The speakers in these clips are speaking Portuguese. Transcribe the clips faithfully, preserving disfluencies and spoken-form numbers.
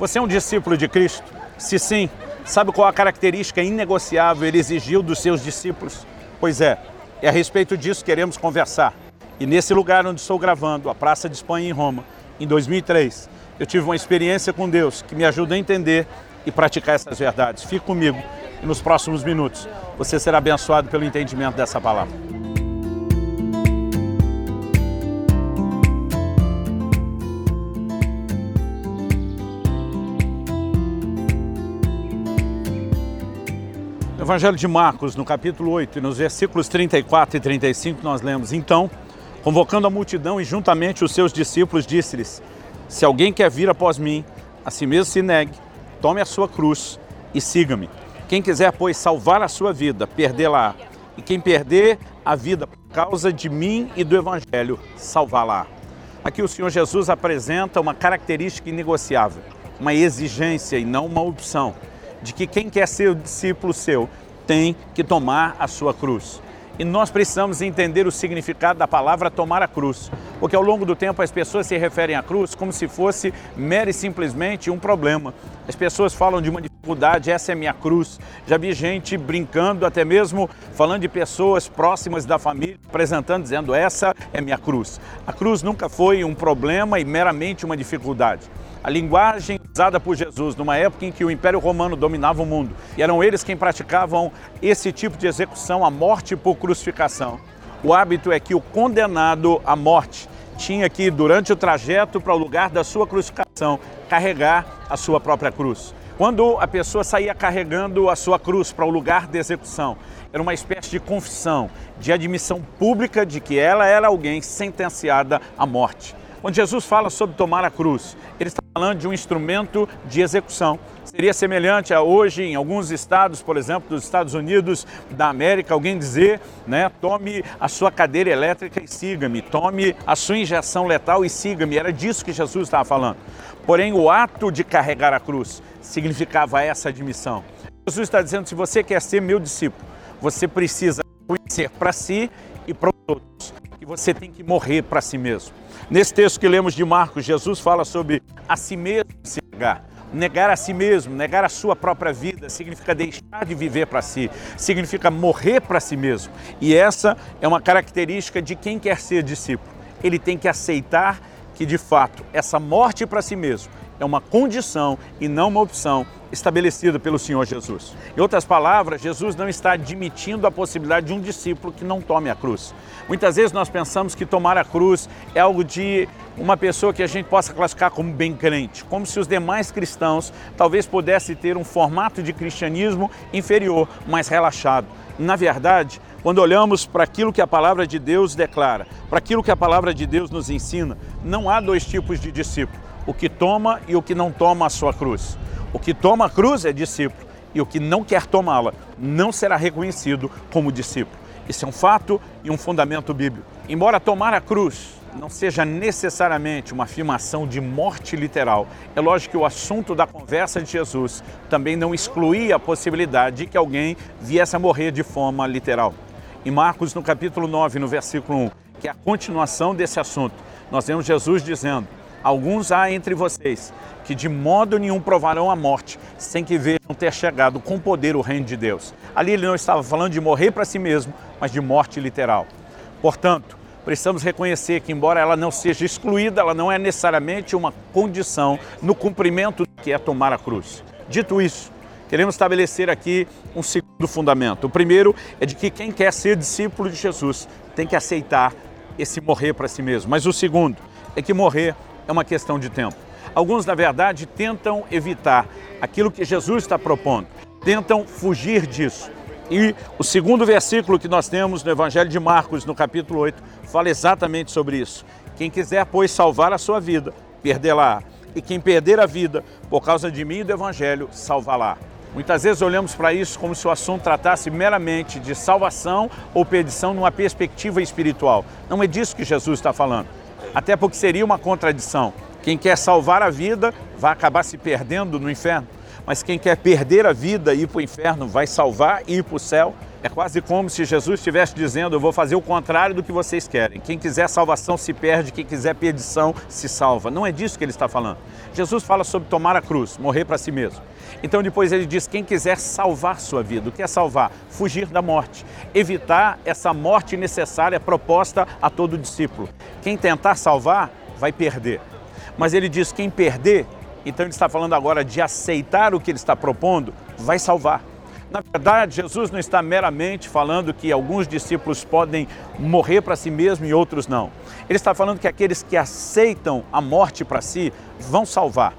Você é um discípulo de Cristo? Se sim, sabe qual a característica inegociável ele exigiu dos seus discípulos? Pois é, é a respeito disso que queremos conversar. E nesse lugar onde estou gravando, a Praça de Espanha em Roma, em dois mil e três, eu tive uma experiência com Deus que me ajuda a entender e praticar essas verdades. Fique comigo e nos próximos minutos você será abençoado pelo entendimento dessa palavra. No Evangelho de Marcos, no capítulo oito, e nos versículos trinta e quatro e trinta e cinco, nós lemos: Então, convocando a multidão e juntamente os seus discípulos, disse-lhes: Se alguém quer vir após mim, a si mesmo se negue, tome a sua cruz e siga-me. Quem quiser, pois, salvar a sua vida, perdê-la. E quem perder a vida por causa de mim e do Evangelho, salvá-la. Aqui o Senhor Jesus apresenta uma característica inegociável, uma exigência e não uma opção, de que quem quer ser o discípulo seu tem que tomar a sua cruz. E nós precisamos entender o significado da palavra tomar a cruz, porque ao longo do tempo as pessoas se referem à cruz como se fosse mera e simplesmente um problema. As pessoas falam de uma dificuldade, essa é minha cruz. Já vi gente brincando, até mesmo falando de pessoas próximas da família, apresentando, dizendo: essa é minha cruz. A cruz nunca foi um problema e meramente uma dificuldade. A linguagem usada por Jesus numa época em que o Império Romano dominava o mundo, e eram eles quem praticavam esse tipo de execução, a morte por crucificação. O hábito é que o condenado à morte tinha que, durante o trajeto para o lugar da sua crucificação, carregar a sua própria cruz. Quando a pessoa saía carregando a sua cruz para o lugar de execução, era uma espécie de confissão, de admissão pública de que ela era alguém sentenciada à morte. Quando Jesus fala sobre tomar a cruz, ele está falando de um instrumento de execução. Seria semelhante a hoje, em alguns estados, por exemplo, dos Estados Unidos da América, alguém dizer, né, tome a sua cadeira elétrica e siga-me, tome a sua injeção letal e siga-me. Era disso que Jesus estava falando. Porém, o ato de carregar a cruz significava essa admissão. Jesus está dizendo: se você quer ser meu discípulo, você precisa conhecer para si e para os outros, que você tem que morrer para si mesmo. Nesse texto que lemos de Marcos, Jesus fala sobre a si mesmo se negar. Negar a si mesmo, negar a sua própria vida, significa deixar de viver para si, significa morrer para si mesmo. E essa é uma característica de quem quer ser discípulo. Ele tem que aceitar que, de fato, essa morte para si mesmo é uma condição e não uma opção estabelecida pelo Senhor Jesus. Em outras palavras, Jesus não está admitindo a possibilidade de um discípulo que não tome a cruz. Muitas vezes nós pensamos que tomar a cruz é algo de uma pessoa que a gente possa classificar como bem crente, como se os demais cristãos talvez pudessem ter um formato de cristianismo inferior, mais relaxado. Na verdade, quando olhamos para aquilo que a palavra de Deus declara, para aquilo que a palavra de Deus nos ensina, não há dois tipos de discípulo: o que toma e o que não toma a sua cruz. O que toma a cruz é discípulo, e o que não quer tomá-la não será reconhecido como discípulo. Isso é um fato e um fundamento bíblico. Embora tomar a cruz não seja necessariamente uma afirmação de morte literal, é lógico que o assunto da conversa de Jesus também não excluía a possibilidade de que alguém viesse a morrer de forma literal. Em Marcos, no capítulo nove, no versículo um, que é a continuação desse assunto, nós vemos Jesus dizendo: alguns há entre vocês que de modo nenhum provarão a morte, sem que vejam ter chegado com poder o reino de Deus. Ali ele não estava falando de morrer para si mesmo, mas de morte literal. Portanto, precisamos reconhecer que, embora ela não seja excluída, ela não é necessariamente uma condição no cumprimento do que é tomar a cruz. Dito isso, queremos estabelecer aqui um segundo fundamento. O primeiro é de que quem quer ser discípulo de Jesus tem que aceitar esse morrer para si mesmo. Mas o segundo é que morrer é uma questão de tempo. Alguns, na verdade, tentam evitar aquilo que Jesus está propondo, tentam fugir disso. E o segundo versículo que nós temos no Evangelho de Marcos, no capítulo oito, fala exatamente sobre isso. Quem quiser, pois, salvar a sua vida, perdê-la. E quem perder a vida por causa de mim e do Evangelho, salvá-la. Muitas vezes olhamos para isso como se o assunto tratasse meramente de salvação ou perdição numa perspectiva espiritual. Não é disso que Jesus está falando. Até porque seria uma contradição. Quem quer salvar a vida vai acabar se perdendo no inferno. Mas quem quer perder a vida e ir para o inferno vai salvar e ir para o céu. É quase como se Jesus estivesse dizendo: eu vou fazer o contrário do que vocês querem. Quem quiser salvação se perde, quem quiser perdição se salva. Não é disso que ele está falando. Jesus fala sobre tomar a cruz, morrer para si mesmo. Então depois ele diz: quem quiser salvar sua vida. O que é salvar? Fugir da morte. Evitar essa morte necessária proposta a todo discípulo. Quem tentar salvar, vai perder. Mas ele diz: quem perder, então ele está falando agora de aceitar o que ele está propondo, vai salvar. Na verdade, Jesus não está meramente falando que alguns discípulos podem morrer para si mesmo e outros não. Ele está falando que aqueles que aceitam a morte para si vão salvar,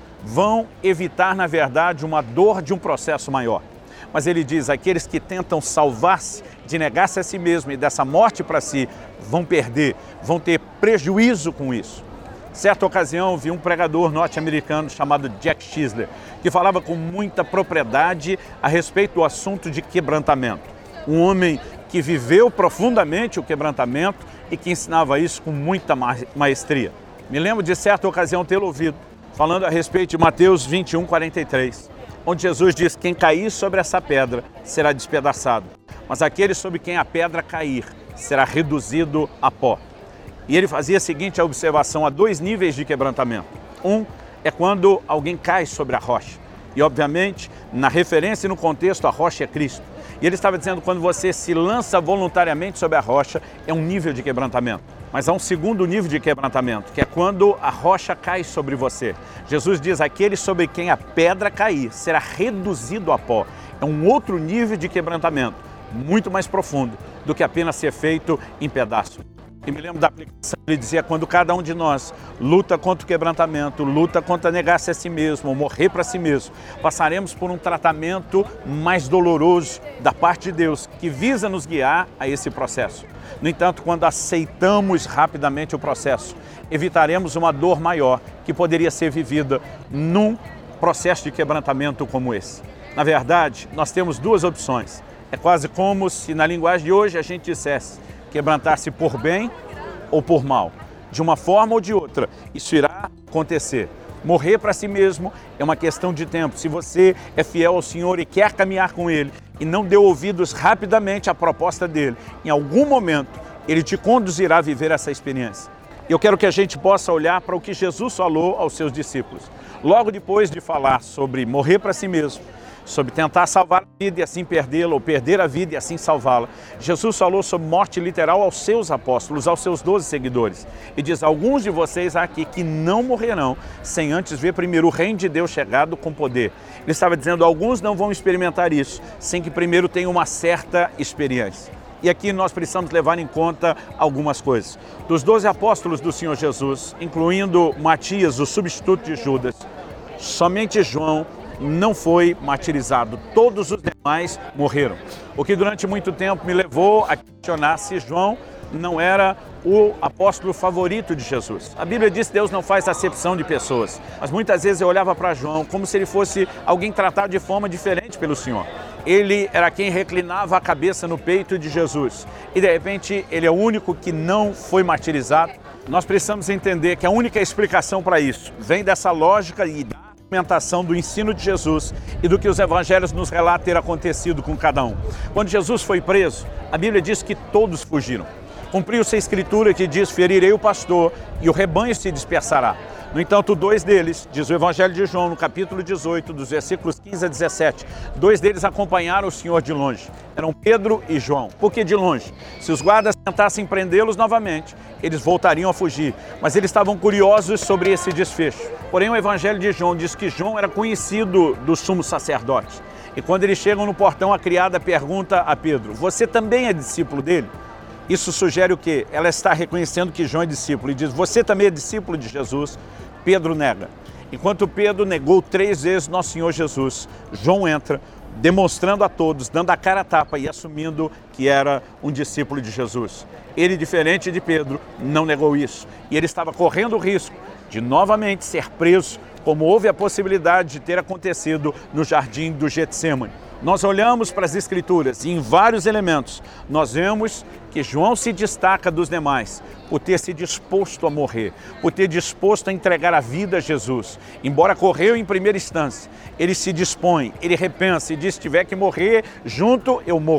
vão evitar, na verdade, uma dor de um processo maior. Mas ele diz: aqueles que tentam salvar-se, de negar-se a si mesmo e dessa morte para si, vão perder, vão ter prejuízo com isso. Certa ocasião, vi um pregador norte-americano chamado Jack Chisler, que falava com muita propriedade a respeito do assunto de quebrantamento. Um homem que viveu profundamente o quebrantamento e que ensinava isso com muita maestria. Me lembro de certa ocasião tê-lo ouvido, falando a respeito de Mateus vinte e um, quarenta e três, onde Jesus diz: quem cair sobre essa pedra será despedaçado, mas aquele sobre quem a pedra cair será reduzido a pó. E ele fazia a seguinte observação: há dois níveis de quebrantamento. Um é quando alguém cai sobre a rocha. E, obviamente, na referência e no contexto, a rocha é Cristo. E ele estava dizendo: quando você se lança voluntariamente sobre a rocha, é um nível de quebrantamento. Mas há um segundo nível de quebrantamento, que é quando a rocha cai sobre você. Jesus diz: aquele sobre quem a pedra cair será reduzido a pó. É um outro nível de quebrantamento, muito mais profundo do que apenas ser feito em pedaços. E me lembro da aplicação, ele dizia: quando cada um de nós luta contra o quebrantamento, luta contra negar-se a si mesmo, ou morrer para si mesmo, passaremos por um tratamento mais doloroso da parte de Deus, que visa nos guiar a esse processo. No entanto, quando aceitamos rapidamente o processo, evitaremos uma dor maior que poderia ser vivida num processo de quebrantamento como esse. Na verdade, nós temos duas opções. É quase como se, na linguagem de hoje, a gente dissesse: quebrantar-se por bem ou por mal. De uma forma ou de outra, isso irá acontecer. Morrer para si mesmo é uma questão de tempo. Se você é fiel ao Senhor e quer caminhar com Ele e não deu ouvidos rapidamente à proposta dEle, em algum momento Ele te conduzirá a viver essa experiência. E eu quero que a gente possa olhar para o que Jesus falou aos seus discípulos. Logo depois de falar sobre morrer para si mesmo, sobre tentar salvar a vida e assim perdê-la, ou perder a vida e assim salvá-la, Jesus falou sobre morte literal aos seus apóstolos, aos seus doze seguidores. E diz: alguns de vocês aqui que não morrerão sem antes ver primeiro o reino de Deus chegado com poder. Ele estava dizendo: alguns não vão experimentar isso sem que primeiro tenham uma certa experiência. E aqui nós precisamos levar em conta algumas coisas. Dos doze apóstolos do Senhor Jesus, incluindo Matias, o substituto de Judas, somente João não foi martirizado. Todos os demais morreram. O que durante muito tempo me levou a questionar se João não era o apóstolo favorito de Jesus. A Bíblia diz que Deus não faz acepção de pessoas, mas muitas vezes eu olhava para João como se ele fosse alguém tratado de forma diferente pelo Senhor. Ele era quem reclinava a cabeça no peito de Jesus e de repente ele é o único que não foi martirizado. Nós precisamos entender que a única explicação para isso vem dessa lógica e da argumentação do ensino de Jesus e do que os evangelhos nos relatam ter acontecido com cada um. Quando Jesus foi preso, a Bíblia diz que todos fugiram. Cumpriu-se a escritura que diz: ferirei o pastor e o rebanho se dispersará. No entanto, dois deles, diz o Evangelho de João, no capítulo dezoito, dos versículos quinze a dezessete, dois deles acompanharam o Senhor de longe. Eram Pedro e João. Por que de longe? Se os guardas tentassem prendê-los novamente, eles voltariam a fugir. Mas eles estavam curiosos sobre esse desfecho. Porém, o Evangelho de João diz que João era conhecido do sumo sacerdote. E quando eles chegam no portão, a criada pergunta a Pedro: você também é discípulo dele? Isso sugere o quê? Ela está reconhecendo que João é discípulo e diz: você também é discípulo de Jesus? Pedro nega. Enquanto Pedro negou três vezes nosso Senhor Jesus, João entra, demonstrando a todos, dando a cara a tapa e assumindo que era um discípulo de Jesus. Ele, diferente de Pedro, não negou isso. E ele estava correndo o risco de novamente ser preso, como houve a possibilidade de ter acontecido no jardim do Getsêmani. Nós olhamos para as Escrituras e em vários elementos nós vemos que João se destaca dos demais por ter se disposto a morrer, por ter disposto a entregar a vida a Jesus. Embora correu em primeira instância, ele se dispõe, ele repensa e diz: se tiver que morrer junto, eu morro.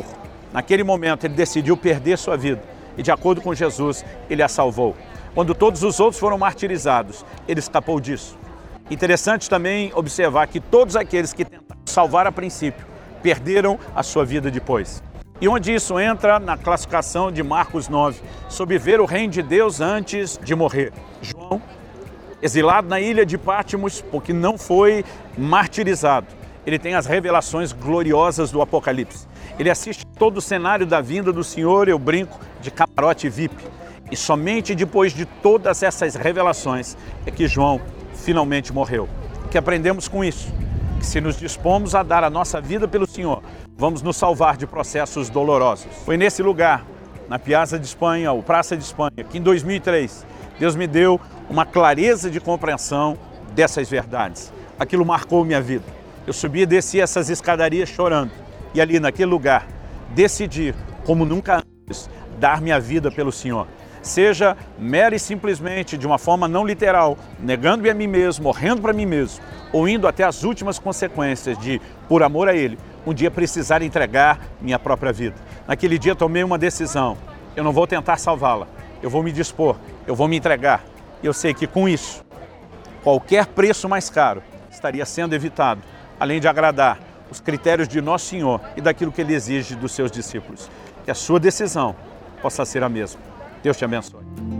Naquele momento ele decidiu perder sua vida e, de acordo com Jesus, ele a salvou. Quando todos os outros foram martirizados, ele escapou disso. Interessante também observar que todos aqueles que tentaram salvar a princípio perderam a sua vida depois. E onde isso entra na classificação de Marcos nove, sobre ver o reino de Deus antes de morrer. João, exilado na ilha de Pátimos, porque não foi martirizado, ele tem as revelações gloriosas do Apocalipse. Ele assiste todo o cenário da vinda do Senhor, eu brinco, de camarote V I P. E somente depois de todas essas revelações é que João finalmente morreu. O que aprendemos com isso? Que se nos dispomos a dar a nossa vida pelo Senhor, vamos nos salvar de processos dolorosos. Foi nesse lugar, na Piazza de Espanha, ou Praça de Espanha, que em dois mil e três, Deus me deu uma clareza de compreensão dessas verdades. Aquilo marcou minha vida. Eu subia e descia essas escadarias chorando. E ali, naquele lugar, decidi, como nunca antes, dar minha vida pelo Senhor. Seja mera e simplesmente, de uma forma não literal, negando-me a mim mesmo, morrendo para mim mesmo, ou indo até as últimas consequências de, por amor a Ele, um dia precisar entregar minha própria vida. Naquele dia tomei uma decisão. Eu não vou tentar salvá-la. Eu vou me dispor, eu vou me entregar. E eu sei que com isso, qualquer preço mais caro estaria sendo evitado, além de agradar os critérios de Nosso Senhor e daquilo que Ele exige dos seus discípulos. Que a sua decisão possa ser a mesma. Deus te abençoe.